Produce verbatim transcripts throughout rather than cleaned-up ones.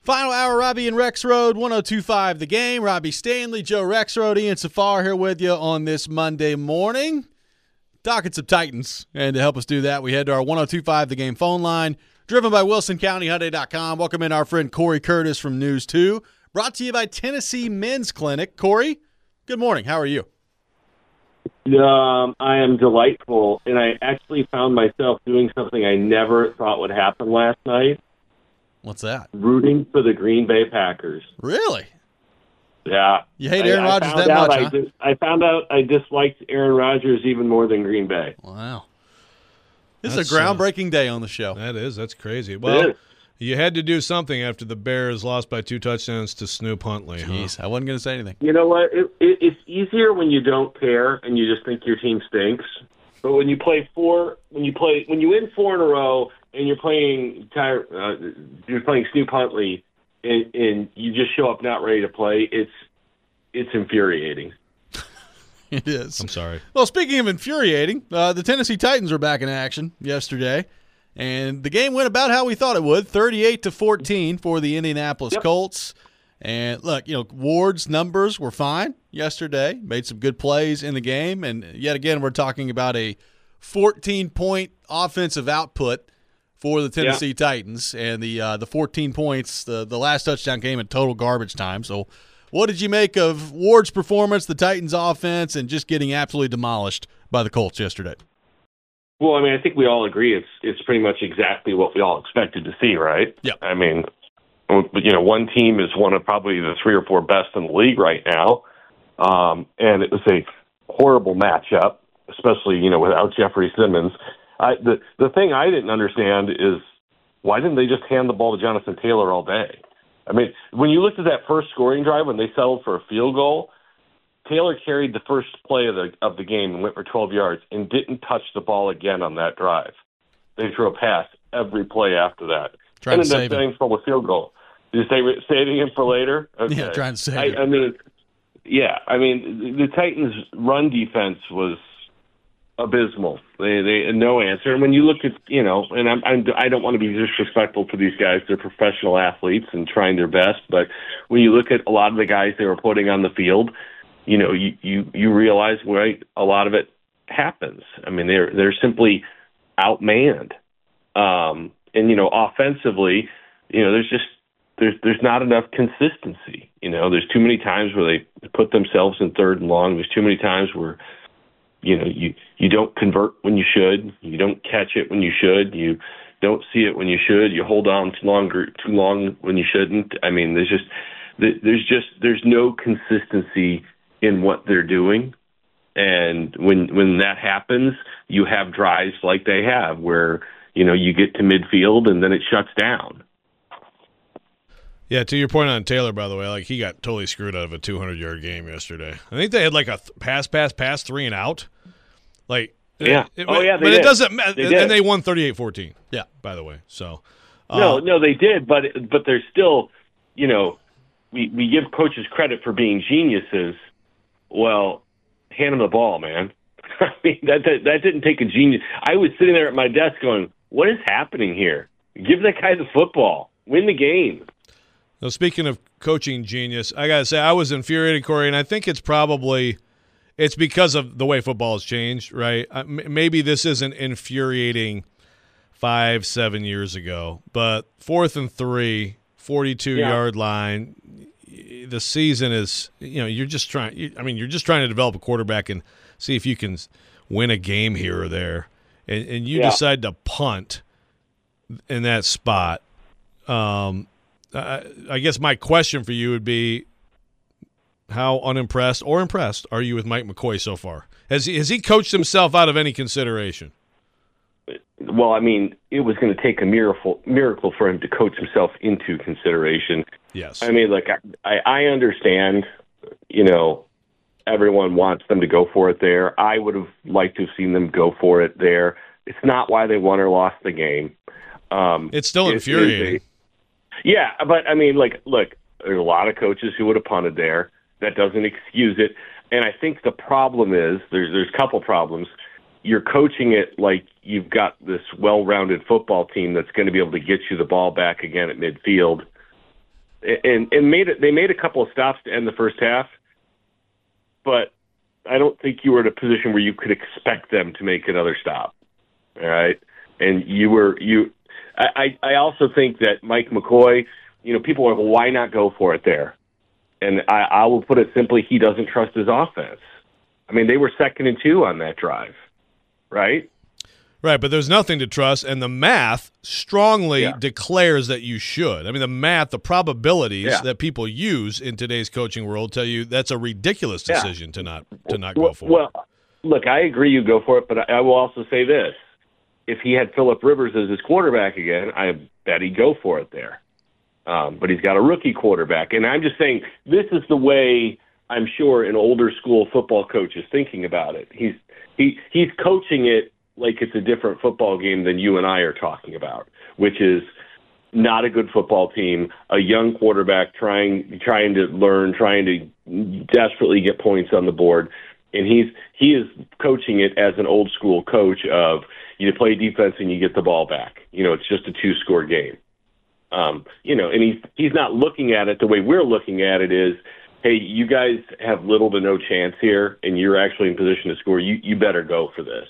Final hour, Robbie and Rex Road, one oh two point five The Game. Robbie Stanley, Joe Rexrode, Ian Safar here with you on this Monday morning. Talking some Titans. And to help us do that, we head to our one oh two point five The Game phone line, driven by Wilson County Hyundai dot com. Welcome in our friend Corey Curtis from News two. Brought to you by Tennessee Men's Clinic. Corey, good morning. How are you? Um, I am delightful, and I actually found myself doing something I never thought would happen last night. What's that? Rooting for the Green Bay Packers. Really? Yeah. You hate Aaron I, Rodgers I that much, I, huh? dis- I found out I disliked Aaron Rodgers even more than Green Bay. Wow. This That's, is a groundbreaking uh, day on the show. That is. That's crazy. Well, you had to do something after the Bears lost by two touchdowns to Snoop Huntley. Jeez, huh? I wasn't going to say anything. You know what? It, it, it's easier when you don't care and you just think your team stinks. But when you play four, when you play, when you win four in a row, and you're playing, Ty, uh, you're playing Snoop Huntley, and, and you just show up not ready to play, it's it's infuriating. It is. I'm sorry. Well, speaking of infuriating, uh, the Tennessee Titans were back in action yesterday, and the game went about how we thought it would, thirty-eight to fourteen for the Indianapolis Yep. Colts. And look, you know, Ward's numbers were fine yesterday, made some good plays in the game, and yet again, we're talking about a fourteen-point offensive output for the Tennessee yeah. Titans, and the uh, the fourteen points, the, the last touchdown came in total garbage time. So what did you make of Ward's performance, the Titans' offense, and just getting absolutely demolished by the Colts yesterday? Well, I mean, I think we all agree it's it's pretty much exactly what we all expected to see, right? Yeah. I mean, you know, one team is one of probably the three or four best in the league right now, um, and it was a horrible matchup, especially, you know, without Jeffrey Simmons. I, the the thing I didn't understand is why didn't they just hand the ball to Jonathan Taylor all day? I mean, when you looked at that first scoring drive when they settled for a field goal, Taylor carried the first play of the of the game and went for twelve yards and didn't touch the ball again on that drive. They threw a pass every play after that. Trying and to ended save up him. for a field goal. Did you say saving him for later? Okay. Yeah, trying to save I, him. I mean, yeah, I mean, the Titans' run defense was abysmal. They they no answer. And when you look at, you know, and I'm, I'm I don't want to be disrespectful to these guys. They're professional athletes and trying their best. But when you look at a lot of the guys they were putting on the field, you know, you you, you realize right a lot of it happens. I mean, they're they're simply outmanned. Um, and you know, offensively, you know, there's just there's there's not enough consistency. You know, there's too many times where they put themselves in third and long. There's too many times where, you know, you, you don't convert when you should. You don't catch it when you should. You don't see it when you should. You hold on too long, too long when you shouldn't. I mean, there's just there's just there's no consistency in what they're doing. And when when that happens, you have drives like they have where, you know, you get to midfield and then it shuts down. Yeah, to your point on Taylor, by the way, like he got totally screwed out of a two hundred yard game yesterday. I think they had like a th- pass, pass, pass, three and out. Like, yeah, it, oh yeah, they but did. it doesn't matter. They And did. they won thirty-eight fourteen. Yeah, by the way. So uh, no, no, they did, but but they're still, you know, we we give coaches credit for being geniuses. Well, hand them the ball, man. I mean, that, that that didn't take a genius. I was sitting there at my desk going, "What is happening here? Give that guy the football. Win the game." Now, speaking of coaching genius, I got to say I was infuriated, Corey, and I think it's probably it's because of the way football has changed, right? Uh, m- maybe this isn't infuriating five, seven years ago, but fourth and three, forty-two-yard Yeah. line, the season is, you know, you're just trying you, – I mean, you're just trying to develop a quarterback and see if you can win a game here or there, and, and you Yeah. decide to punt in that spot. Um Uh, I guess my question for you would be, how unimpressed or impressed are you with Mike McCoy so far? Has he, has he coached himself out of any consideration? Well, I mean, it was going to take a miracle miracle for him to coach himself into consideration. Yes. I mean, like, I, I understand, you know, everyone wants them to go for it there. I would have liked to have seen them go for it there. It's not why they won or lost the game. Um, it's still it- infuriating. it- Yeah, but I mean, like, look, there's a lot of coaches who would have punted there. That doesn't excuse it. And I think the problem is there's there's a couple problems. You're coaching it like you've got this well-rounded football team that's going to be able to get you the ball back again at midfield. and and made it. They made a couple of stops to end the first half, but I don't think you were in a position where you could expect them to make another stop. All right, and you were you. I I also think that Mike McCoy. You know, people are like, well, why not go for it there? And I, I will put it simply: he doesn't trust his offense. I mean, they were second and two on that drive, right? Right, but there's nothing to trust, and the math strongly Yeah. declares that you should. I mean, the math, the probabilities Yeah. that people use in today's coaching world tell you that's a ridiculous decision yeah. to not to not well, go for well, it. Look, I agree you go for it, but I will also say this. If he had Phillip Rivers as his quarterback again, I bet he'd go for it there. Um, but he's got a rookie quarterback. And I'm just saying this is the way I'm sure an older school football coach is thinking about it. He's he he's coaching it like it's a different football game than you and I are talking about, which is not a good football team, a young quarterback trying trying to learn, trying to desperately get points on the board. And he's he is coaching it as an old school coach of you play defense and you get the ball back. You know, it's just a two score game. Um, you know, and he's he's not looking at it the way we're looking at it is, hey, you guys have little to no chance here, and you're actually in position to score. You you better go for this.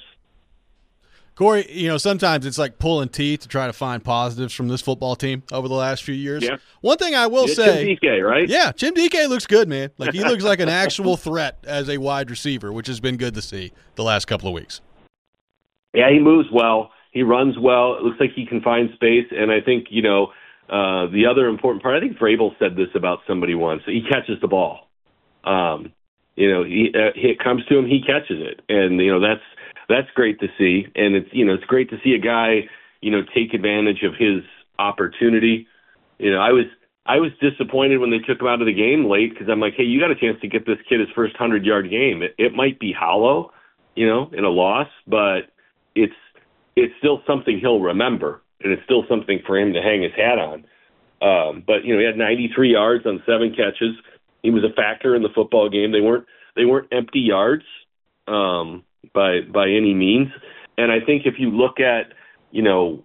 Corey, you know, sometimes it's like pulling teeth to try to find positives from this football team over the last few years. Yeah. One thing I will yeah, say, Chim D K, right? Yeah, Chim D K looks good, man. Like he looks like an actual threat as a wide receiver, which has been good to see the last couple of weeks. Yeah, he moves well. He runs well. It looks like he can find space, and I think you know uh, the other important part. I think Vrabel said this about somebody once. He catches the ball. Um, you know, he, uh, it comes to him, he catches it, and you know that's. That's great to see, and it's you know it's great to see a guy you know take advantage of his opportunity. You know, I was I was disappointed when they took him out of the game late because I'm like, hey, you got a chance to get this kid his first hundred yard game. It, it might be hollow, you know, in a loss, but it's it's still something he'll remember, and it's still something for him to hang his hat on. Um, but you know, he had ninety-three yards on seven catches. He was a factor in the football game. They weren't they weren't empty yards. Um, by by any means. And I think if you look at, you know,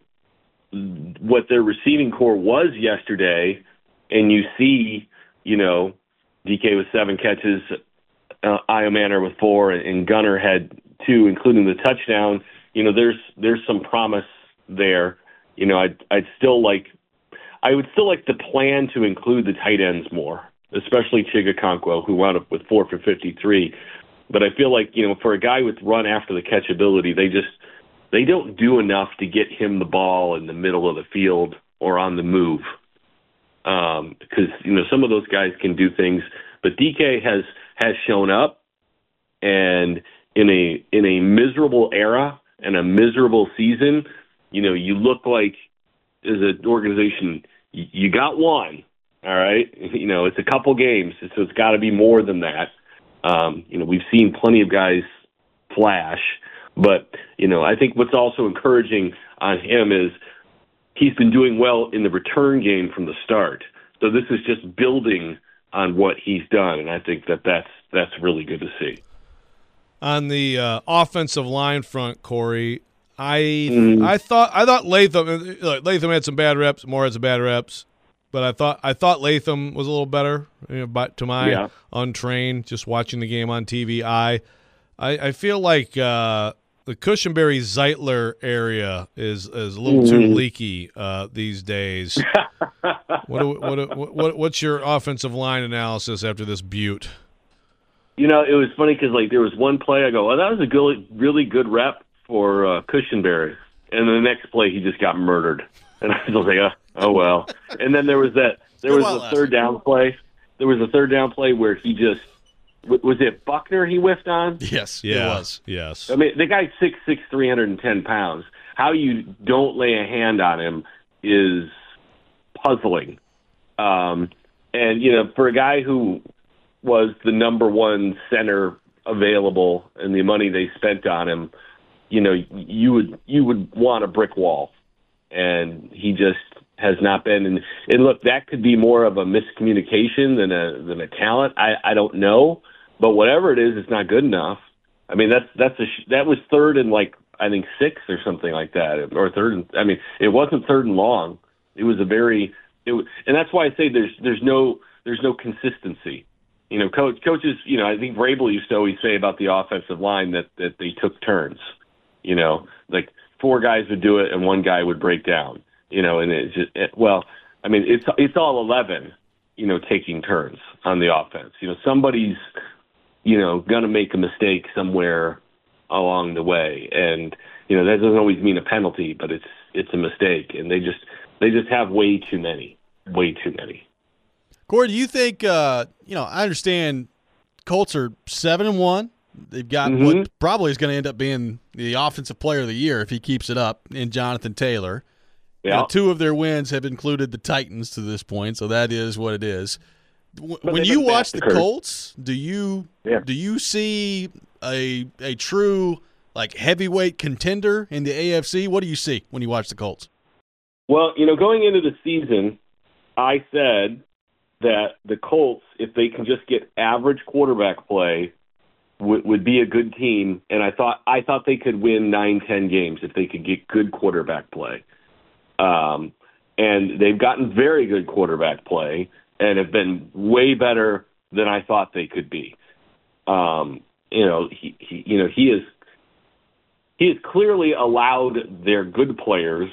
what their receiving core was yesterday, and you see, you know, D K with seven catches, uh, Iomanner with four, and Gunner had two, including the touchdown, you know, there's there's some promise there. You know, I'd, I'd still like, I would still like the plan to include the tight ends more, especially Chigakonkwo, who wound up with four for fifty-three. But I feel like, you know, for a guy with run after the catch ability, they just they don't do enough to get him the ball in the middle of the field or on the move. Um, because, you know, some of those guys can do things, but D K has has shown up, and in a in a miserable era and a miserable season, you know, you look like as an organization, you, you got one, all right? You know, it's a couple games, so it's got to be more than that. Um, you know, we've seen plenty of guys flash, but, you know, I think what's also encouraging on him is he's been doing well in the return game from the start. So this is just building on what he's done, and I think that that's, that's really good to see. On the uh, offensive line front, Corey, I Mm. I thought I thought Latham look, Latham had some bad reps, Moore had some bad reps. But I thought I thought Latham was a little better, you know, but to my Yeah. untrained, just watching the game on T V eye. I, I feel like uh, the Cushenberry Zeitler area is is a little too leaky uh, these days. what, do, what, do, what what's your offensive line analysis after this butte? You know, it was funny because like there was one play I go, well, that was a good, really good rep for uh, Cushenberry, and then the next play he just got murdered, and I was like, oh, oh well. And then there was that there was a third down play. There was a third down play where he just was it Buckner he whiffed on? Yes, Yeah, it was. Yes. I mean, the guy's six six, three hundred and ten pounds. How you don't lay a hand on him is puzzling. Um, and you know, for a guy who was the number one center available and the money they spent on him, you know, you would you would want a brick wall, and he just has not been. And, and look, that could be more of a miscommunication than a than a talent. I, I don't know, but whatever it is, it's not good enough. I mean, that's that's a that was third and like I think six or something like that, or third. And, I mean, it wasn't third and long. It was a very It, and that's why I say there's there's no there's no consistency. You know, coach, coaches. You know, I think Vrabel used to always say about the offensive line that that they took turns. You know, like four guys would do it and one guy would break down. You know, and it's just it, well, I mean, it's it's all eleven. You know, taking turns on the offense. You know, somebody's you know gonna make a mistake somewhere along the way, and you know that doesn't always mean a penalty, but it's it's a mistake, and they just they just have way too many, way too many. Corey, do you think? Uh, you know, I understand Colts are seven and one. They've got mm-hmm. what probably is going to end up being the offensive player of the year if he keeps it up in Jonathan Taylor. Yeah, you know, two of their wins have included the Titans to this point, so that is what it is. When you watch the Colts, do you yeah. do you see a a true like heavyweight contender in the A F C? What do you see when you watch the Colts? Well, you know, going into the season, I said that the Colts, if they can just get average quarterback play, would, would be a good team, and I thought I thought they could win nine, ten games if they could get good quarterback play. Um, and they've gotten very good quarterback play and have been way better than I thought they could be. Um, you know, he, he you know he is he has clearly allowed their good players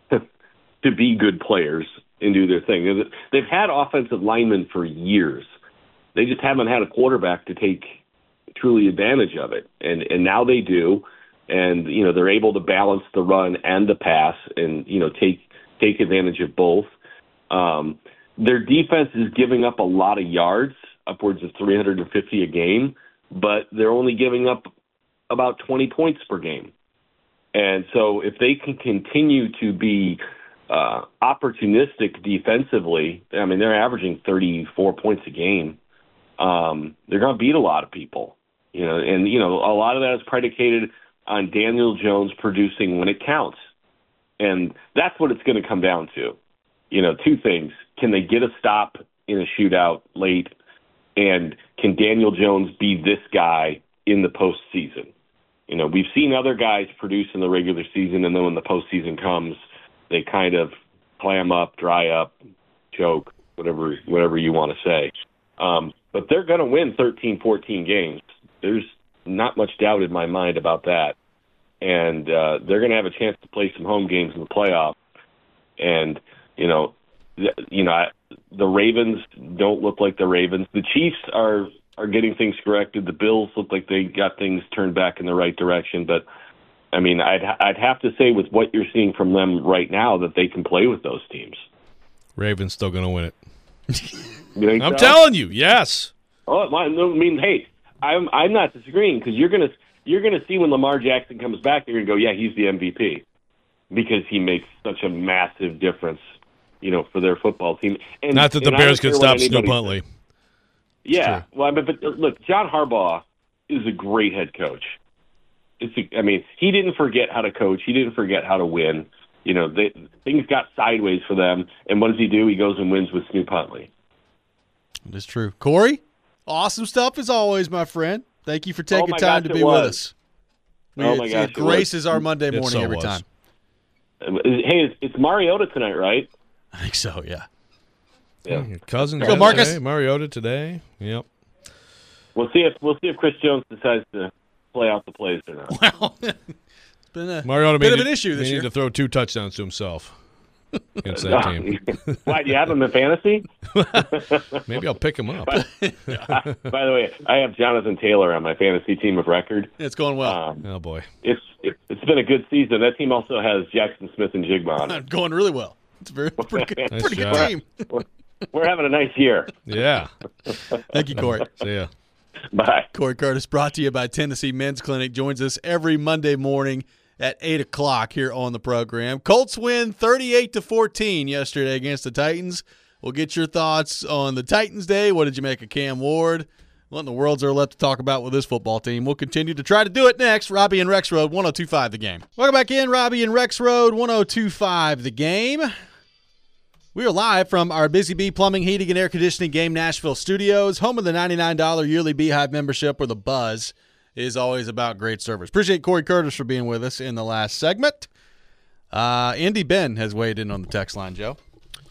to be good players and do their thing. They've had offensive linemen for years. They just haven't had a quarterback to take truly advantage of it. And and now they do. And, you know, they're able to balance the run and the pass and, you know, take take advantage of both. Um, their defense is giving up a lot of yards, upwards of three hundred fifty a game, but they're only giving up about twenty points per game. And so if they can continue to be uh, opportunistic defensively, I mean, they're averaging thirty-four points a game. Um, they're going to beat a lot of people, you know, and, you know, a lot of that is predicated on Daniel Jones producing when it counts. And that's what it's going to come down to. You know, two things. Can they get a stop in a shootout late? And can Daniel Jones be this guy in the postseason? You know, we've seen other guys produce in the regular season, and then when the postseason comes, they kind of clam up, dry up, choke, whatever whatever you want to say. Um, but they're going to win thirteen, fourteen games. There's not much doubt in my mind about that. And uh, they're going to have a chance to play some home games in the playoff. And, you know, th- you know, I, the Ravens don't look like the Ravens. The Chiefs are, are getting things corrected. The Bills look like they got things turned back in the right direction. But, I mean, I'd, I'd have to say with what you're seeing from them right now that they can play with those teams. Ravens still going to win it. You think I'm so? telling you, yes. Oh, I mean, hey, I'm I'm not disagreeing because you're gonna you're gonna see when Lamar Jackson comes back, you're gonna go, yeah, he's the M V P because he makes such a massive difference, you know, for their football team. And, not that the Bears can stop Snoop Huntley. Says. Yeah, well, but, but look, John Harbaugh is a great head coach. It's a, I mean, he didn't forget how to coach. He didn't forget how to win. You know, they, things got sideways for them, and what does he do? He goes and wins with Snoop Huntley. That's true. Corey, awesome stuff as always, my friend. Thank you for taking oh time gosh, to be was. with us. Oh my it, gosh, it graces our Monday morning so every was. time. Hey, it's, it's Mariota tonight, right? I think so, yeah. Yeah, your Cousins. Go, Marcus. Today, Mariota today. Yep. We'll see if we'll see if Chris Jones decides to play out the plays or not. Well, it's been a Mariota bit made of it, an issue this he year. near to throw two touchdowns to himself against that team. Why, do you have him in fantasy? Maybe I'll pick him up. By, by the way, I have Jonathan Taylor on my fantasy team of record. It's going well. Um, Oh, boy. It's it, it's been a good season. That team also has Jackson Smith and Jigma on it. Going really well. It's a very pretty good, Nice pretty good job. team. We're, we're having a nice year. Yeah. Thank you, Corey. See ya. Bye. Corey Curtis, brought to you by Tennessee Men's Clinic, joins us every Monday morning at eight o'clock here on the program. Colts win thirty-eight to fourteen yesterday against the Titans. We'll get your thoughts on the Titans Day. What did you make of Cam Ward? What in the world's there left to talk about with this football team? We'll continue to try to do it next. Robbie and Rex Road, one oh two point five The Game. Welcome back in, Robbie and Rex Road, one oh two point five The Game. We are live from our Busy Bee Plumbing, Heating, and Air Conditioning Game Nashville studios, home of the ninety-nine dollars yearly Beehive membership where the buzz is always about great service. Appreciate Corey Curtis for being with us in the last segment. Uh, Indy Ben has weighed in on the text line, Joe.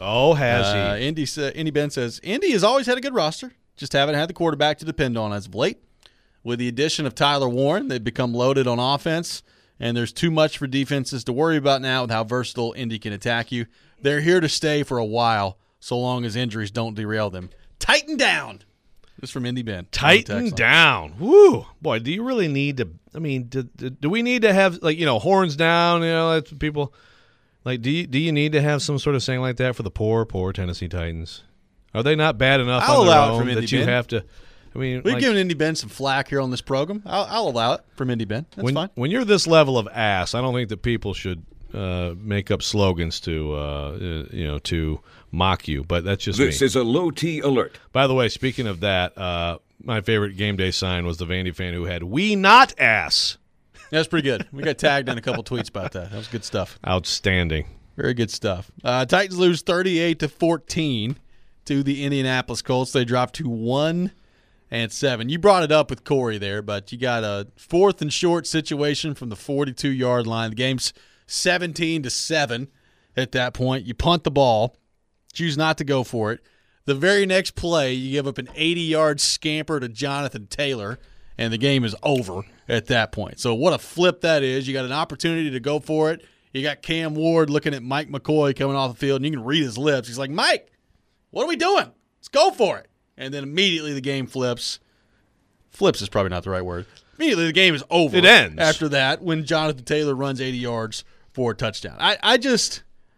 Oh, has uh, he? Indy, sa- Indy Ben says, Indy has always had a good roster, just haven't had the quarterback to depend on as of late. With the addition of Tyler Warren, they've become loaded on offense, and there's too much for defenses to worry about now with how versatile Indy can attack you. They're here to stay for a while, so long as injuries don't derail them. Tighten down. This is from Indy Ben. Tighten down. Woo. Boy, do you really need to – I mean, do, do, do we need to have, like, you know, horns down, you know, that's people – like, do you, do you need to have some sort of saying like that for the poor, poor Tennessee Titans? Are they not bad enough I'll on their allow it own from Indy that you Ben. have to – I mean, We've like, given Indy Ben some flack here on this program. I'll, I'll allow it from Indy Ben. That's when, fine. When you're this level of ass, I don't think that people should uh, make up slogans to, uh, you know, to mock you. But that's just This me. is a low T alert. By the way, speaking of that, uh, my favorite game day sign was the Vandy fan who had "We not ass." That's pretty good. We got tagged in a couple tweets about that. That was good stuff. Outstanding. Very good stuff. Uh, Titans lose thirty-eight to fourteen to the Indianapolis Colts. They dropped to one and seven. You brought it up with Corey there, but you got a fourth and short situation from the forty-two yard line. The game's seventeen to seven at that point. You punt the ball, choose not to go for it. The very next play, you give up an eighty yard scamper to Jonathan Taylor, and the game is over at that point. So what a flip that is. You got an opportunity to go for it. You got Cam Ward looking at Mike McCoy coming off the field, and you can read his lips. He's like, Mike, what are we doing? Let's go for it. And then immediately the game flips. Flips is probably not the right word. Immediately the game is over. It ends. After that when Jonathan Taylor runs eighty yards for a touchdown. I, I just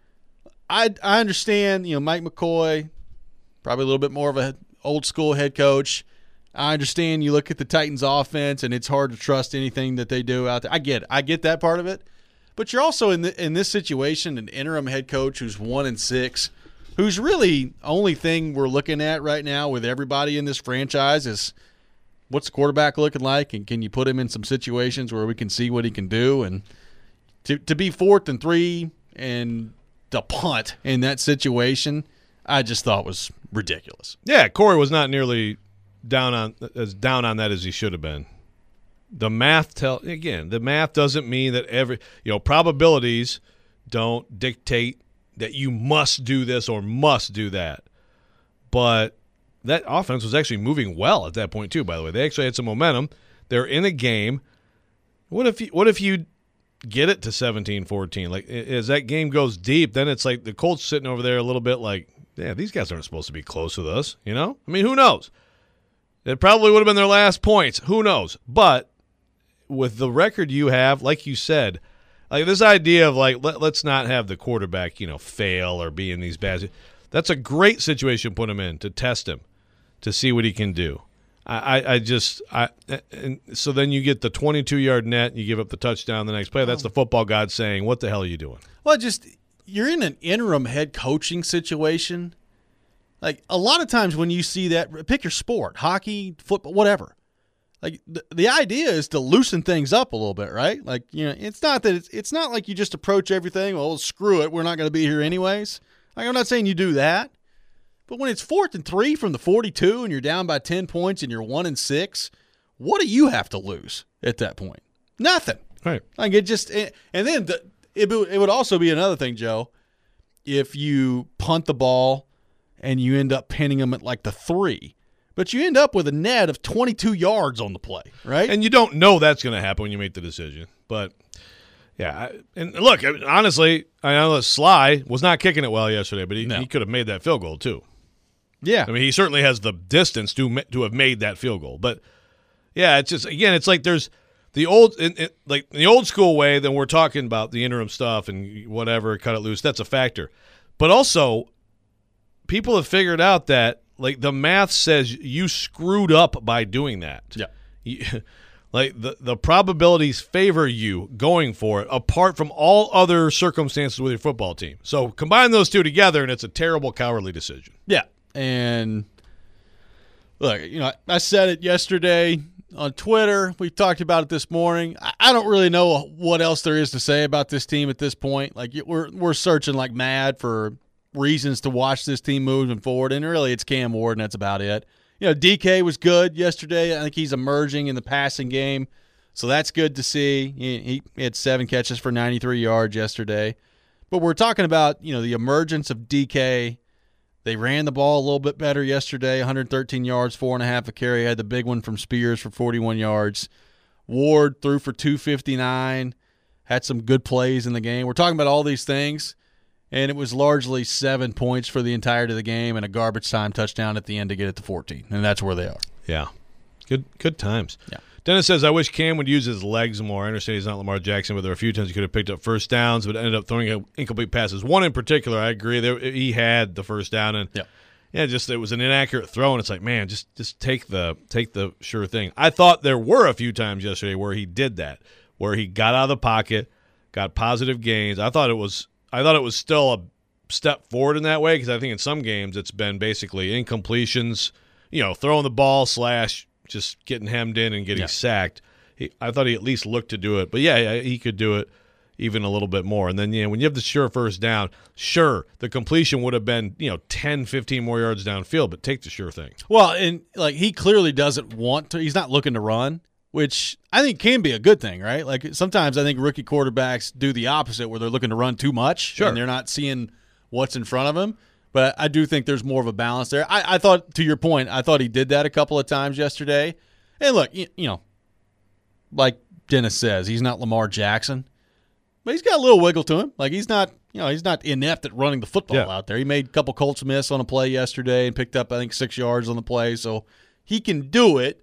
I I understand, you know, Mike McCoy, probably a little bit more of a old school head coach. I understand you look at the Titans offense and it's hard to trust anything that they do out there. I get it. I get that part of it. But you're also in the, in this situation an interim head coach who's one and six, who's really only thing we're looking at right now with everybody in this franchise is what's the quarterback looking like, and can you put him in some situations where we can see what he can do? And to to be fourth and three and to punt in that situation, I just thought was ridiculous. Yeah, Corey was not nearly down on as down on that as he should have been. The math tell again, the math doesn't mean that every you know probabilities don't dictate that you must do this or must do that. But that offense was actually moving well at that point too, by the way. They actually had some momentum. They're in a game. What if you, what if you get it to seventeen fourteen? Like as that game goes deep, then it's like the Colts sitting over there a little bit like, yeah, these guys aren't supposed to be close with us, you know? I mean, who knows? It probably would have been their last points. Who knows? But with the record you have, like you said, like this idea of like let, let's not have the quarterback, you know, fail or be in these bad. That's a great situation to put him in to test him, to see what he can do. I, I, I just I and so then you get the twenty-two yard net, and you give up the touchdown the next play. That's the football god saying, "What the hell are you doing?" Well, just you're in an interim head coaching situation. Like a lot of times when you see that, pick your sport, hockey, football, whatever. Like the, the idea is to loosen things up a little bit, right? Like, you know, it's not that it's, it's not like you just approach everything, well, screw it, we're not going to be here anyways. Like, I'm not saying you do that. But when it's fourth and three from the forty-two and you're down by ten points and you're one and six, what do you have to lose at that point? Nothing. Right. Like it just, and then the, it, it would also be another thing, Joe, if you punt the ball and you end up pinning them at like the three. But you end up with a net of twenty-two yards on the play, right? And you don't know that's going to happen when you make the decision. But, yeah. I, and look, honestly, I know that Sly was not kicking it well yesterday, but he, No. he could have made that field goal too. Yeah. I mean, he certainly has the distance to ma- to have made that field goal. But, yeah, it's just, again, it's like there's the old, in, in, like the old school way, then we're talking about the interim stuff and whatever, cut it loose. That's a factor. But also, people have figured out that, like, the math says you screwed up by doing that. Yeah. You, like, the, the probabilities favor you going for it apart from all other circumstances with your football team. So combine those two together, and it's a terrible, cowardly decision. Yeah. And look, you know, I said it yesterday on Twitter. We talked about it this morning. I, I don't really know what else there is to say about this team at this point. Like, we're we're searching like mad for reasons to watch this team moving forward, and really it's Cam Ward, and that's about it. You know, D K was good yesterday. I think he's emerging in the passing game, so that's good to see. He, he had seven catches for ninety-three yards yesterday. But we're talking about, you know, the emergence of D K. They ran the ball a little bit better yesterday, one hundred thirteen yards, four and a half a carry. Had the big one from Spears for forty-one yards. Ward threw for two fifty-nine, had some good plays in the game. We're talking about all these things, and it was largely seven points for the entirety of the game and a garbage time touchdown at the end to get it to fourteen, and that's where they are. Yeah. Good good times. Yeah. Dennis says, I wish Cam would use his legs more. I understand he's not Lamar Jackson, but there were a few times he could have picked up first downs, but ended up throwing incomplete passes. One in particular, I agree. There, he had the first down, and yeah. yeah, just it was an inaccurate throw, and it's like, man, just just take the take the sure thing. I thought there were a few times yesterday where he did that, where he got out of the pocket, got positive gains. I thought it was I thought it was still a step forward in that way, because I think in some games it's been basically incompletions, you know, throwing the ball slash just getting hemmed in and getting yeah. sacked. He, I thought he at least looked to do it. But, yeah, yeah, he could do it even a little bit more. And then, you know, when you have the sure first down, sure, the completion would have been, you know, ten, fifteen more yards downfield, but take the sure thing. Well, and, like, he clearly doesn't want to. He's not looking to run, which I think can be a good thing, right? Like, sometimes I think rookie quarterbacks do the opposite, where they're looking to run too much sure. and they're not seeing what's in front of them. But I do think there's more of a balance there. I, I thought, to your point, I thought he did that a couple of times yesterday. And look, you, you know, like Dennis says, he's not Lamar Jackson, but he's got a little wiggle to him. Like, he's not, you know, he's not inept at running the football yeah. out there. He made a couple Colts miss on a play yesterday and picked up, I think, six yards on the play. So he can do it.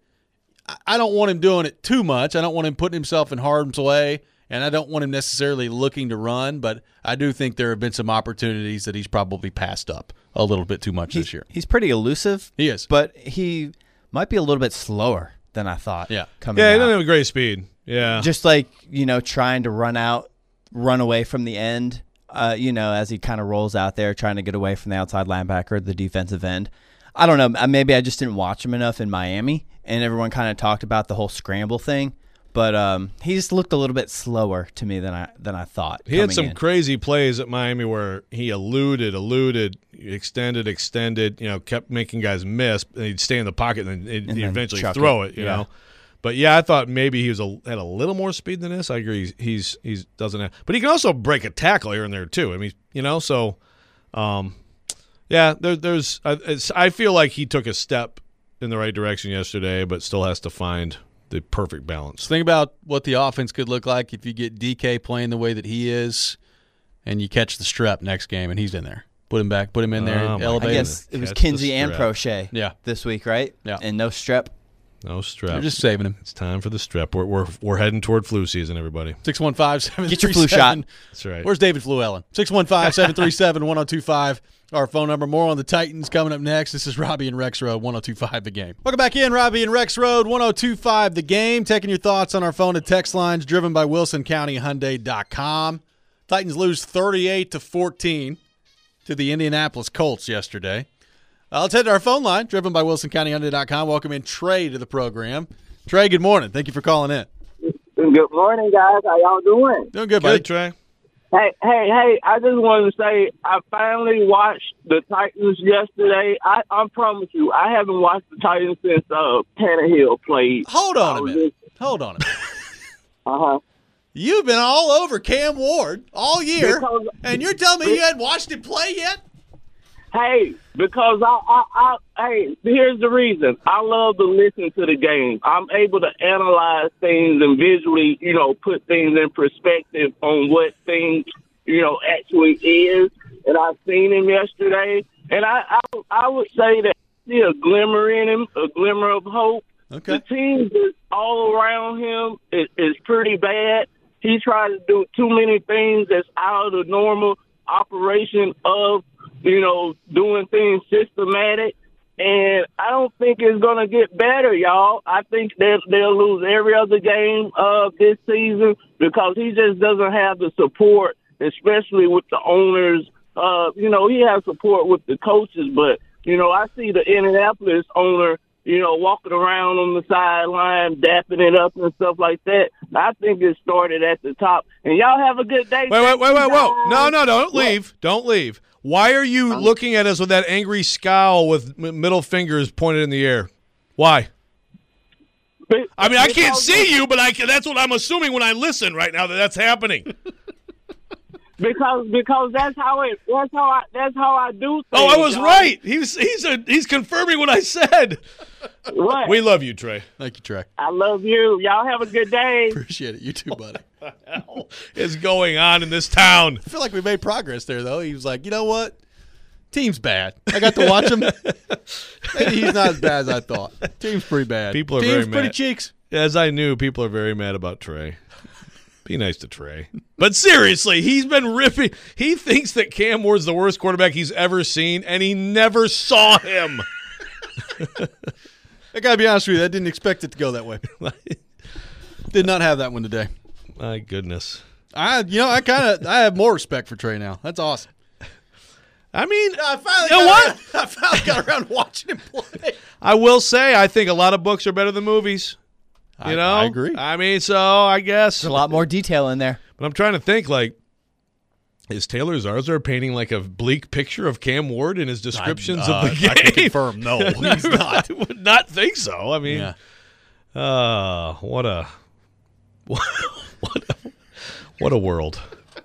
I don't want him doing it too much. I don't want him putting himself in harm's way. And I don't want him necessarily looking to run, but I do think there have been some opportunities that he's probably passed up a little bit too much he's, this year. He's pretty elusive. He is. But he might be a little bit slower than I thought. Yeah. Coming yeah, he out. doesn't have a great speed. Yeah. Just like, you know, trying to run out, run away from the end, uh, you know, as he kind of rolls out there, trying to get away from the outside linebacker, the defensive end. I don't know. Maybe I just didn't watch him enough in Miami, and everyone kind of talked about the whole scramble thing. But um, he just looked a little bit slower to me than I than I thought. He had some in. crazy plays at Miami where he eluded, eluded, extended, extended. You know, kept making guys miss. And he'd stay in the pocket and then he'd and then eventually throw it. it you yeah. know, but yeah, I thought maybe he was a, had a little more speed than this. I agree. He's he's, he's doesn't have, but he can also break a tackle here and there too. I mean, you know, so um, yeah, there, there's. It's, I feel like he took a step in the right direction yesterday, but still has to find the perfect balance. Think about what the offense could look like if you get D K playing the way that he is, and you catch the strep next game, and he's in there. Put him back. Put him in there. Oh, elevate I him. guess it was Catch Kinsey the and strep. Prochet Yeah. this week, right? Yeah. And no strep. No strep. They're just saving him. It's time for the strep. We're we're, we're heading toward flu season, everybody. six one five, seven three seven Get your flu shot. That's right. Where's David Fluellen? six one five, seven three seven, one oh two five. Our phone number. More on the Titans coming up next. This is Robbie and Rex Road, one oh two five The Game. Welcome back in, Robbie and Rex Road, one oh two five The Game. Taking your thoughts on our phone and text lines, driven by Wilson County Hyundai dot com. Titans lose thirty-eight to fourteen to the Indianapolis Colts yesterday. Uh, let's head to our phone line, driven by Wilson County Hyundai dot com. Welcome in Trey to the program. Trey, good morning. Thank you for calling in. Good morning, guys. How y'all doing? Doing good, buddy. Good, Trey. Hey, hey, hey! I just wanted to say I finally watched the Titans yesterday. I, I promise you, I haven't watched the Titans since uh, Tannehill played. Hold on a minute. Hold on a minute. Uh huh. You've been all over Cam Ward all year, Because- and you're telling me you hadn't watched him play yet? Hey, because I, I, I, hey, here's the reason. I love to listen to the game. I'm able to analyze things and visually, you know, put things in perspective on what things, you know, actually is. And I've seen him yesterday, and I, I, I would say that I see a glimmer in him, a glimmer of hope. Okay. The team is all around him is, is pretty bad. He tries to do too many things that's out of the normal operation of, you know, doing things systematic. And I don't think it's going to get better, y'all. I think they'll, they'll lose every other game of this season because he just doesn't have the support, especially with the owners. Uh, you know, he has support with the coaches, but, you know, I see the Indianapolis owner, you know, walking around on the sideline, dapping it up and stuff like that. I think it started at the top. And y'all have a good day. Wait, wait, wait, wait, whoa. No, no, don't What? leave. Don't leave. Why are you looking at us with that angry scowl with m- middle fingers pointed in the air? Why? Be- I mean, I can't because- see you, but I can, that's what I'm assuming when I listen right now that that's happening. because because that's how it that's how I that's how I do things. Oh, I was y'all. right. He's he's a, he's confirming what I said. What? We love you, Trey. Thank you, Trey. I love you. Y'all have a good day. Appreciate it. You too, buddy. What the hell is going on in this town? I feel like we made progress there, though. He was like, you know what? Team's bad. I got to watch him. Maybe he's not as bad as I thought. Team's pretty bad. People are Team's very pretty mad. cheeks. As I knew, people are very mad about Trey. Be nice to Trey. But seriously, he's been ripping. He thinks that Cam Ward's the worst quarterback he's ever seen, and he never saw him. I got to be honest with you. I didn't expect it to go that way. Did not have that one today. My goodness. I, you know, I kind of, I have more respect for Trey now. That's awesome. I mean, I finally, you know got what? Around, I finally got around watching him play. I will say, I think a lot of books are better than movies. You I, know, I agree. I mean, so I guess. There's a lot more detail in there. But I'm trying to think, like, is Taylor Zarzour painting like a bleak picture of Cam Ward in his descriptions I, uh, of the game? I can confirm, no, he's not. I would not think so. I mean, Yeah. uh, what a what a, what a world.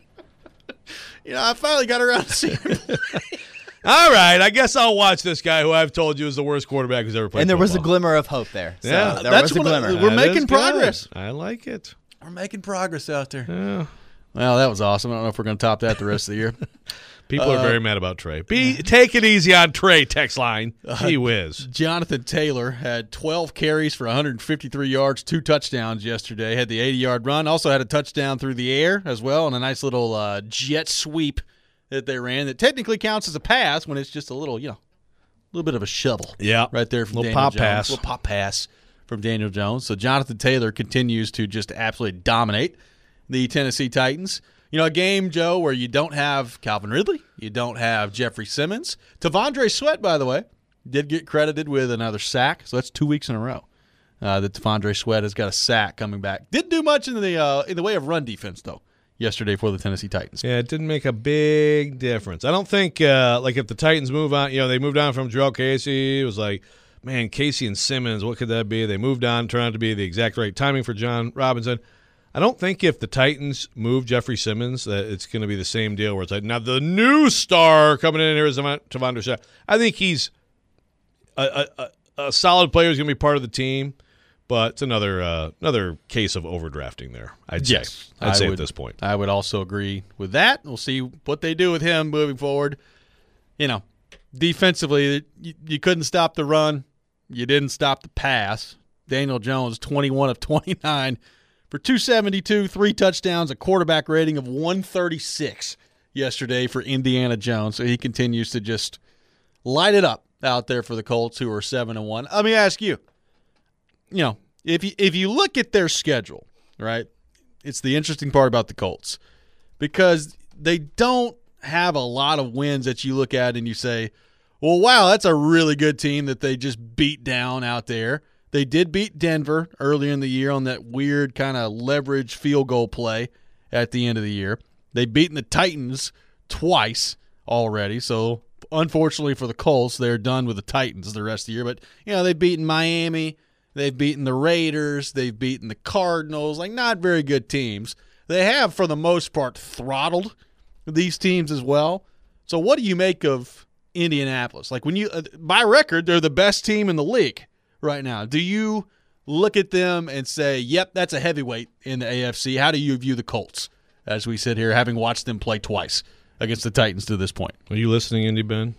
You know, I finally got around to seeing him play. All right, I guess I'll watch this guy who I've told you is the worst quarterback who's ever played. And there was a football. glimmer of hope there. So Yeah, there that's was a what I- glimmer. we're That making is good. progress. I like it. We're making progress out there. Yeah. Well, that was awesome. I don't know if we're going to top that the rest of the year. People Uh, are very mad about Trey. Be take it easy on Trey. Text line. Uh, Gee whiz. Jonathan Taylor had twelve carries for one hundred fifty-three yards, two touchdowns yesterday. Had the eighty-yard run. Also had a touchdown through the air as well, and a nice little uh, jet sweep that they ran that technically counts as a pass when it's just a little, you know, a little bit of a shovel. Yeah. Right there from Little Daniel pop Jones. pass. Little pop pass from Daniel Jones. So Jonathan Taylor continues to just absolutely dominate the Tennessee Titans. You know, a game, Joe, where you don't have Calvin Ridley, you don't have Jeffrey Simmons. T'Vondre Sweat, by the way, did get credited with another sack, so that's two weeks in a row uh, that T'Vondre Sweat has got a sack coming back. Didn't do much in the uh, in the way of run defense, though, yesterday for the Tennessee Titans. Yeah, it didn't make a big difference. I don't think, uh, like, if the Titans move on, you know, they moved on from Jarrell Casey. It was like, man, Casey and Simmons, what could that be? They moved on, trying to be the exact right timing for John Robinson. I don't think if the Titans move Jeffrey Simmons that it's going to be the same deal where it's like, now the new star coming in here is T'Vondre Sweat. I think he's a, a, a solid player who's going to be part of the team, but it's another uh, another case of overdrafting there, I'd say. Yes, I'd I say would- at this point. I would also agree with that. We'll see what they do with him moving forward. You know, defensively, you, you couldn't stop the run. You didn't stop the pass. Daniel Jones, twenty-one of twenty-nine for two seventy-two, three touchdowns, a quarterback rating of one thirty-six yesterday for Indiana Jones. So he continues to just light it up out there for the Colts, who are seven and one. Let me ask you, you know, if you, if you look at their schedule, right, it's the interesting part about the Colts because they don't have a lot of wins that you look at and you say, well, wow, that's a really good team that they just beat down out there. They did beat Denver earlier in the year on that weird kind of leverage field goal play at the end of the year. They've beaten the Titans twice already, so unfortunately for the Colts, they're done with the Titans the rest of the year. But, you know, they've beaten Miami, they've beaten the Raiders, they've beaten the Cardinals, like not very good teams. They have, for the most part, throttled these teams as well. So what do you make of Indianapolis? Like when you, uh, by record, they're the best team in the league right now. Do you look at them and say, yep, that's a heavyweight in the A F C? How do you view the Colts as we sit here having watched them play twice against the Titans to this point? Are you listening, Indy Ben?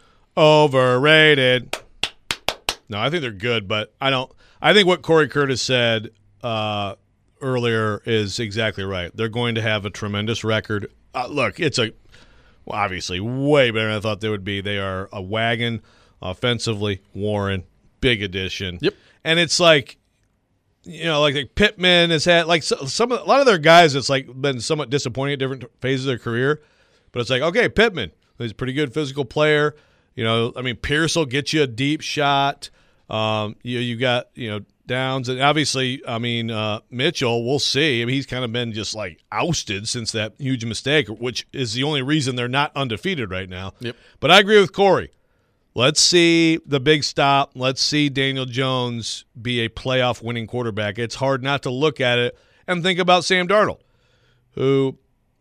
Overrated. No, I think they're good, but I don't. I think what Corey Curtis said uh, earlier is exactly right. They're going to have a tremendous record. Uh, look, it's a well, obviously way better than I thought they would be. They are a wagon offensively. Warren, big addition. Yep. And it's like, you know, like, like Pittman has had like so, some a lot of their guys. It's like been somewhat disappointing at different phases of their career, but it's like, okay, Pittman, he's a pretty good physical player. You know, I mean, Pierce will get you a deep shot. Um, you you got you know Downs, and obviously, I mean uh, Mitchell. We'll see. I mean, he's kind of been just like ousted since that huge mistake, which is the only reason they're not undefeated right now. Yep. But I agree with Corey. Let's see the big stop. Let's see Daniel Jones be a playoff winning quarterback. It's hard not to look at it and think about Sam Darnold, who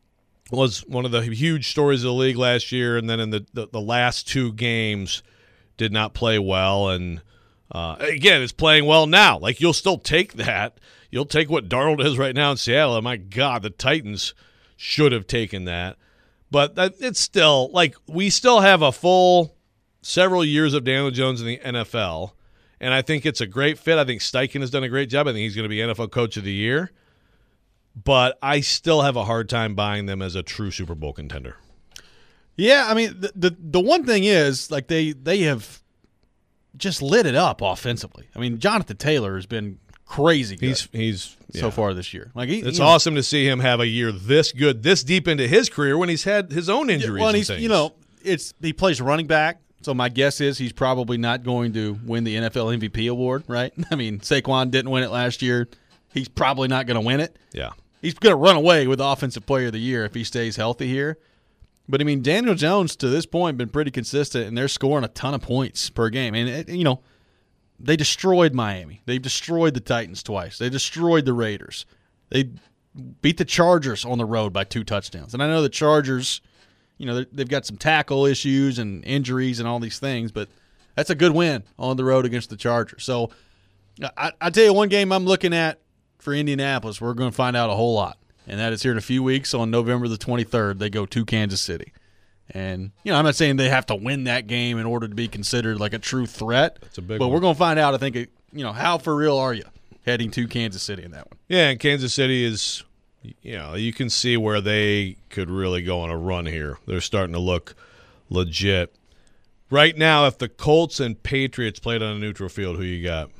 was one of the huge stories of the league last year, and then in the, the, the last two games did not play well. And, uh, again, it's playing well now. Like, you'll still take that. You'll take what Darnold is right now in Seattle. And my God, the Titans should have taken that. But that, it's still, like, we still have a full several years of Daniel Jones in the N F L, and I think it's a great fit. I think Steichen has done a great job. I think he's going to be N F L Coach of the Year. But I still have a hard time buying them as a true Super Bowl contender. Yeah, I mean, the the, the one thing is, like, they, they have just lit it up offensively. I mean, Jonathan Taylor has been crazy good He's he's so yeah. far this year. Like, he, It's you know, awesome to see him have a year this good, this deep into his career when he's had his own injuries. Well, and and he's, things. you know, it's he plays running back, so my guess is he's probably not going to win the N F L M V P award, right? I mean, Saquon didn't win it last year. He's probably not going to win it. yeah. He's going to run away with Offensive Player of the Year if he stays healthy here. But, I mean, Daniel Jones, to this point, been pretty consistent, and they're scoring a ton of points per game. And, it, you know, they destroyed Miami. They've destroyed the Titans twice. They destroyed the Raiders. They beat the Chargers on the road by two touchdowns. And I know the Chargers, you know, they've got some tackle issues and injuries and all these things, but that's a good win on the road against the Chargers. So, I, I tell you one game I'm looking at for Indianapolis, we're going to find out a whole lot. And that is here in a few weeks on November the twenty-third. They go to Kansas City. And, you know, I'm not saying they have to win that game in order to be considered like a true threat. That's a big but one. we're going to find out, I think, you know, how for real are you heading to Kansas City in that one? Yeah, and Kansas City is, you know, you can see where they could really go on a run here. They're starting to look legit. Right now, if the Colts and Patriots played on a neutral field, who you got?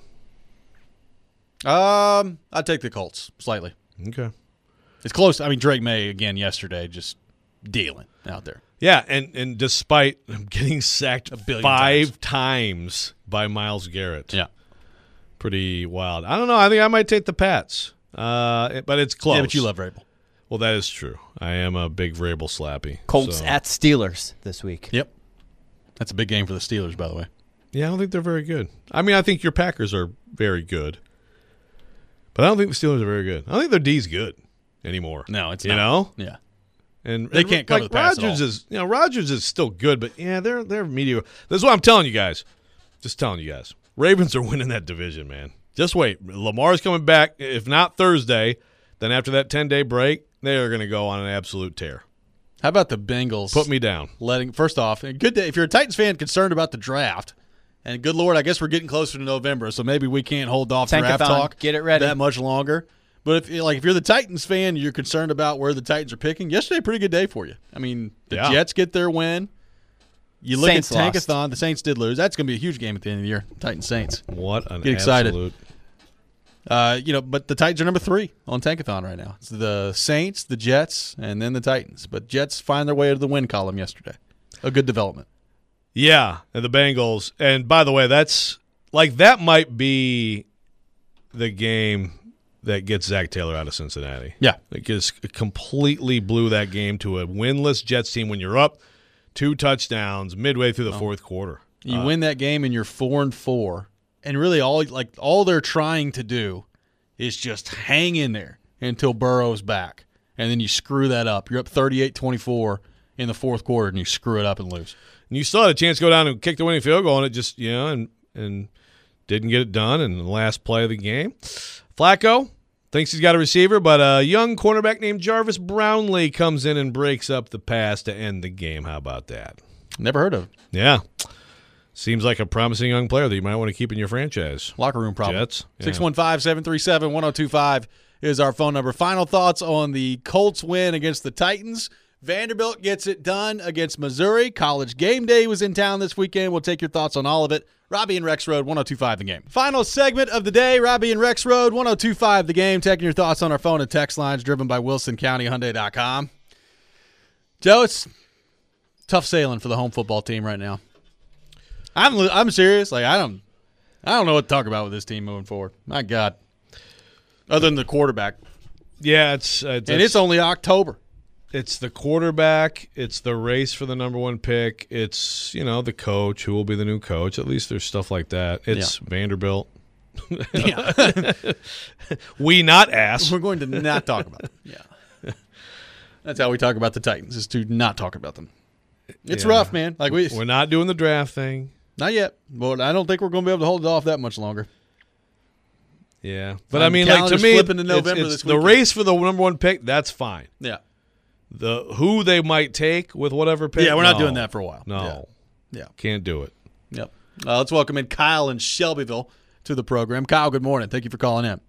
Um, I'd take the Colts slightly. Okay. It's close. I mean, Drake May, again, yesterday, just dealing out there. Yeah, and, and despite getting sacked billion five times. times by Myles Garrett. Yeah. Pretty wild. I don't know. I think I might take the Pats. Uh, but it's close. Yeah, but you love Vrabel. Well, that is true. I am a big Vrabel slappy. Colts so. at Steelers this week. Yep. That's a big game for the Steelers, by the way. Yeah, I don't think they're very good. I mean, I think your Packers are very good. But I don't think the Steelers are very good. I don't think their D's good anymore. No, it's you not. know? Yeah. And They and, can't cover like, the pass at Rodgers all. is, you know, Rodgers is still good, but yeah, they're they're mediocre. This is what I'm telling you guys. Just telling you guys. Ravens are winning that division, man. Just wait. Lamar's coming back. If not Thursday, then after that ten-day break, they are going to go on an absolute tear. How about the Bengals? Put me down. Letting first off, good day if you're a Titans fan concerned about the draft. And good Lord, I guess we're getting closer to November, so maybe we can't hold off Tankathon, draft talk get it ready. that much longer. But if like if you're the Titans fan, you're concerned about where the Titans are picking. Yesterday, pretty good day for you. I mean, the Yeah. Jets get their win. You look Saints at lost. Tankathon. The Saints did lose. That's going to be a huge game at the end of the year. Titans Saints. What an Get excited. absolute. Uh, you know, but the Titans are number three on Tankathon right now. It's the Saints, the Jets, and then the Titans. But Jets find their way to the win column yesterday. A good development. Yeah, and the Bengals. And by the way, that's like that might be the game that gets Zach Taylor out of Cincinnati. Yeah. It just completely blew that game to a winless Jets team when you're up two touchdowns midway through the fourth quarter. You Uh, win that game and you're four and four, and really all like all they're trying to do is just hang in there until Burrow's back, and then you screw that up. You're up thirty-eight twenty-four in the fourth quarter, and you screw it up and lose. And you still had a chance to go down and kick the winning field goal, and it just, you know, and and didn't get it done in the last play of the game. Flacco thinks he's got a receiver, but a young cornerback named Jarvis Brownlee comes in and breaks up the pass to end the game. How about that? Never heard of it. Yeah. Seems like a promising young player that you might want to keep in your franchise. Locker room problem. Jets. Yeah. six one five, seven three seven, one oh two five is our phone number. Final thoughts on the Colts win against the Titans. Vanderbilt gets it done against Missouri. College game day was in town this weekend. We'll take your thoughts on all of it. Robbie and Rex Road, one oh two five The Game. Final segment of the day, Robbie and Rex Road, one oh two five The Game. Taking your thoughts on our phone and text lines driven by Wilson County Hyundai dot com. Joe, it's tough sailing for the home football team right now. I'm I'm serious. Like I don't I don't know what to talk about with this team moving forward. My God. Other than the quarterback. Yeah, it's, uh, it's And it's only October. It's the quarterback. It's the race for the number one pick. It's, you know, the coach, who will be the new coach. At least there's stuff like that. It's Vanderbilt. Yeah. We not ask. We're going to not talk about it. Yeah. That's how we talk about the Titans, is to not talk about them. It's Yeah. rough, man. Like we, We're not doing the draft thing. not yet. But I don't think we're going to be able to hold it off that much longer. Yeah, but Um, I mean, like to calendar's me, flipping to it's- November it's this the weekend. race for the number one pick. That's fine. Yeah. The who they might take with whatever pick. Yeah, we're not no. doing that for a while. No, Yeah. Yeah. can't do it. Yep. Uh, let's welcome in Kyle in Shelbyville to the program. Kyle, good morning. Thank you for calling in.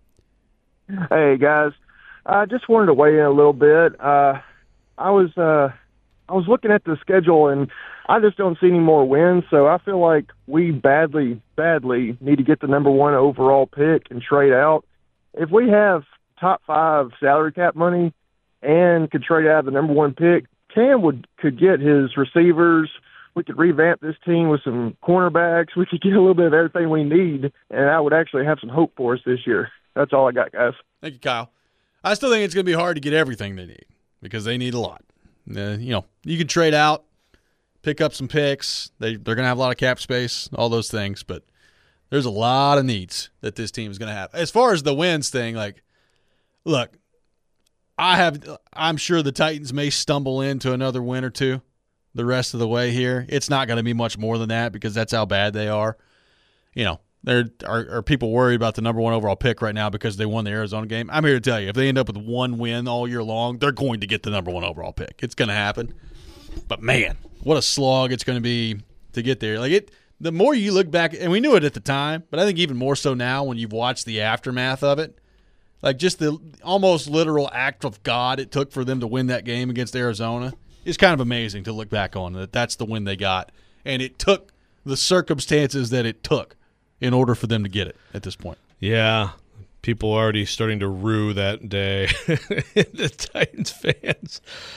Hey guys, I just wanted to weigh in a little bit. Uh, I was uh, I was looking at the schedule and I just don't see any more wins. So I feel like we badly, badly need to get the number one overall pick and trade out. If we have top five salary cap money and could trade out the number one pick, Cam would could get his receivers. We could revamp this team with some cornerbacks. We could get a little bit of everything we need, and I would actually have some hope for us this year. That's all I got, guys. Thank you, Kyle. I still think it's going to be hard to get everything they need because they need a lot. Uh, you know, you can trade out, pick up some picks. They, they're going to have a lot of cap space, all those things, but there's a lot of needs that this team is going to have. As far as the wins thing, like, look, I have, I'm sure the Titans may stumble into another win or two the rest of the way here. It's not going to be much more than that because that's how bad they are. You know, there are, are people worried about the number one overall pick right now because they won the Arizona game. I'm here to tell you, if they end up with one win all year long, they're going to get the number one overall pick. It's going to happen. But man, what a slog it's going to be to get there. Like it, the more you look back, and we knew it at the time, but I think even more so now when you've watched the aftermath of it, like just the almost literal act of God it took for them to win that game against Arizona is kind of amazing to look back on. That that's the win they got, and it took the circumstances that it took in order for them to get it at this point. Yeah, people are already starting to rue that day. The Titans fans.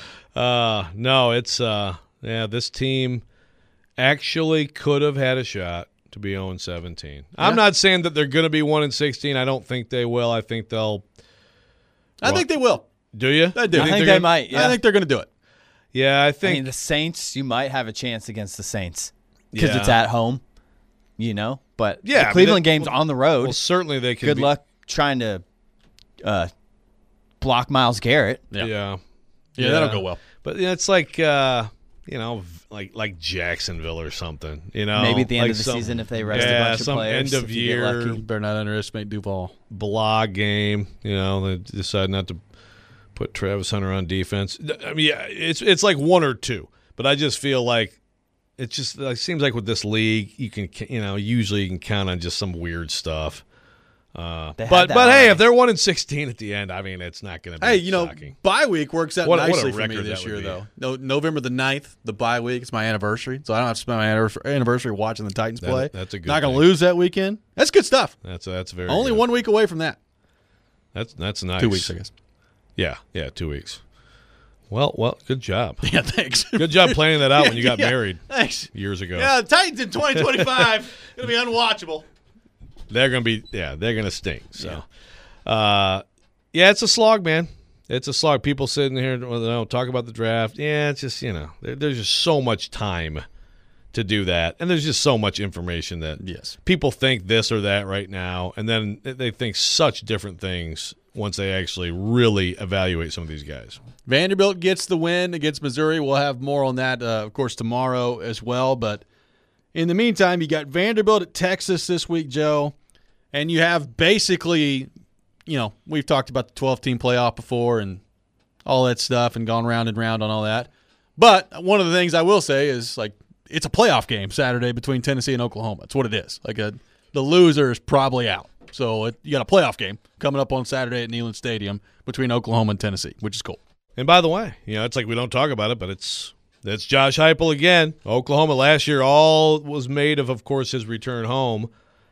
Uh, no, it's uh, yeah. This team actually could have had a shot to be oh and seventeen. Yeah. I'm not saying that they're going to be one and sixteen. I don't think they will. I think they'll. I well, think they will. Do you? I do. I think they're they gonna, might, yeah. I think they're going to do it. Yeah, I I think. mean, the Saints, you might have a chance against the Saints because Yeah. it's at home, you know. But Yeah, I the mean, Cleveland that- game's on the road. well, certainly they can. Good be, luck trying to uh, block Myles Garrett. Yeah. Yeah. Yeah, that'll go well. But you know, it's like uh, you know, like like Jacksonville or something. You know, Maybe at the end like of the some- season if they rest yeah, a bunch of some players. end of if you get year lucky. You better not underestimate Duval. blog game. You know, they decide not to put Travis Hunter on defense. I mean, yeah, it's it's like one or two. But I just feel like it just it seems like with this league, you can you know usually you can count on just some weird stuff. Uh, They had but that but hey, already. if they're one and sixteen at the end, I mean, it's not going to be Hey, you know, shocking. bye week works out What a- what a nicely for me record this that year, would be. though. No, November the ninth, the bye week. It's my anniversary, so I don't have to spend my anniversary- anniversary watching the Titans That- play. that's a good Not going to thing. lose that weekend. That's good stuff. That's that's very Only good. one week away from that. That's that's nice. Two weeks, I guess. Yeah, yeah, two weeks. Well, well, good job. Yeah, thanks. Good job planning that out when you got Yeah, married Thanks. years ago. Yeah, the Titans in twenty twenty-five going to be unwatchable. They're gonna be yeah, they're gonna stink. So, uh, yeah, it's a slog, man. It's a slog. People sitting here, well, they don't talk about the draft. Yeah, it's just you know, there, there's just so much time to do that, and there's just so much information that Yes. people think this or that right now, and then they think such different things once they actually really evaluate some of these guys. Vanderbilt gets the win against Missouri. We'll have more on that, uh, of course, tomorrow as well. But in the meantime, you got Vanderbilt at Texas this week, Joe, and you have basically, you know, we've talked about the twelve-team playoff before and all that stuff and gone round and round on all that. But one of the things I will say is, like, it's a playoff game Saturday between Tennessee and Oklahoma. That's what it is. Like, a, the loser is probably out. So it, you got a playoff game coming up on Saturday at Neyland Stadium between Oklahoma and Tennessee, which is cool. And by the way, you know, it's like we don't talk about it, but it's that's Josh Heupel again. Oklahoma last year, all was made of, of course, his return home.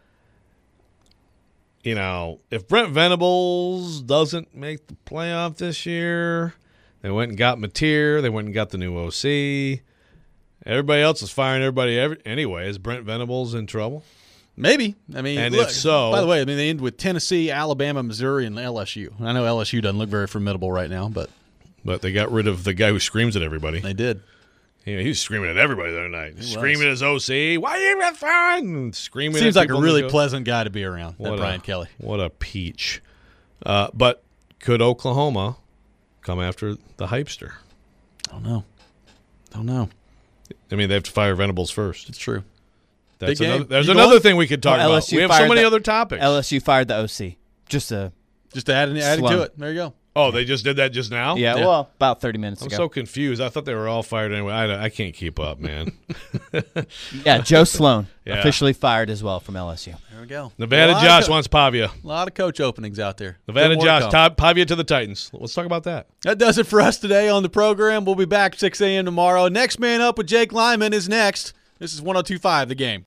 You know, if Brent Venables doesn't make the playoff this year, they went and got Mateer, they went and got the new O C. Everybody else is firing everybody every, anyway. Is Brent Venables in trouble? Maybe. I mean, And look, if so- by the way, I mean they end with Tennessee, Alabama, Missouri, and L S U. I know L S U doesn't look very formidable right now, but But they got rid of the guy who screams at everybody. they did. You know, he was screaming at everybody the other night. was. Screaming at his O C. Why are you even throwing? Screaming Seems at like a people on the really coach. pleasant guy to be around. That What Brian a, Kelly. What a peach. Uh, but could Oklahoma come after the hypester. I don't know. Don't know. I mean, they have to fire Venables first. It's true. That's Big game. another, there's You another going? thing we could talk Well, about. L S U We have so fired many the- other topics. L S U fired the O C. Just a Just adding, adding Slum. to it. There you go. oh, they just did that just now? yeah, Yeah. well, about thirty minutes I'm ago. so confused. I thought they were all fired anyway. I, I can't keep up, man. yeah, Joe Sloan Yeah. officially fired as well from L S U. There we go. Nevada A lot Josh of co- wants Pavia. A lot of coach openings out there. Nevada Still more to Josh, come. top, Pavia to the Titans. Let's talk about that. That does it for us today on the program. We'll be back six a.m. tomorrow. Next Man Up with Jake Lyman is next. This is one oh two point five The Game.